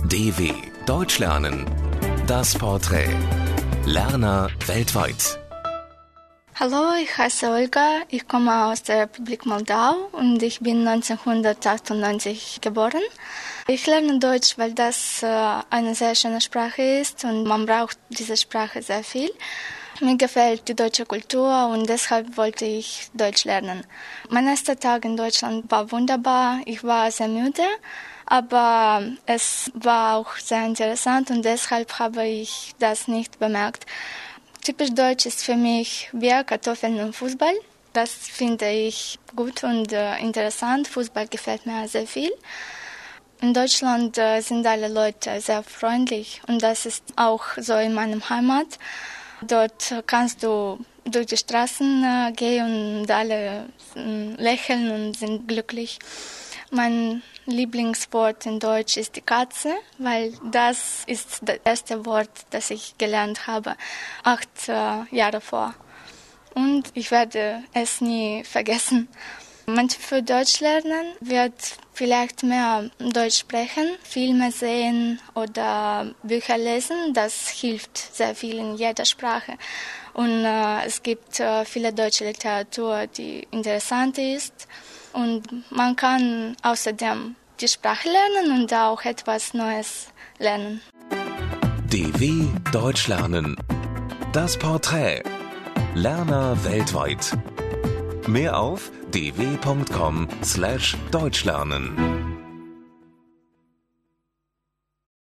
DW Deutsch lernen. Das Porträt. Lerner weltweit. Hallo, ich heiße Olga, ich komme aus der Republik Moldau und ich bin 1998 geboren. Ich lerne Deutsch, weil das eine sehr schöne Sprache ist und man braucht diese Sprache sehr viel. Mir gefällt die deutsche Kultur und deshalb wollte ich Deutsch lernen. Mein erster Tag in Deutschland war wunderbar, ich war sehr müde, aber es war auch sehr interessant und deshalb habe ich das nicht bemerkt. Typisch deutsch ist für mich Bier, Kartoffeln und Fußball. Das finde ich gut und interessant. Fußball gefällt mir sehr viel. In Deutschland sind alle Leute sehr freundlich und das ist auch so in meinem Heimat. Dort kannst du durch die Straßen gehen und alle lächeln und sind glücklich. Mein Lieblingswort in Deutsch ist die Katze, weil das ist das erste Wort, das ich gelernt habe, 8 Jahre vor. Und ich werde es nie vergessen. Manche für Deutsch lernen wird vielleicht mehr Deutsch sprechen, Filme sehen oder Bücher lesen. Das hilft sehr viel in jeder Sprache. Und es gibt viele deutsche Literatur, die interessant ist. Und man kann außerdem die Sprache lernen und auch etwas Neues lernen. DW Deutsch lernen. Das Porträt. Lerner weltweit. Mehr auf dw.com/deutschlernen.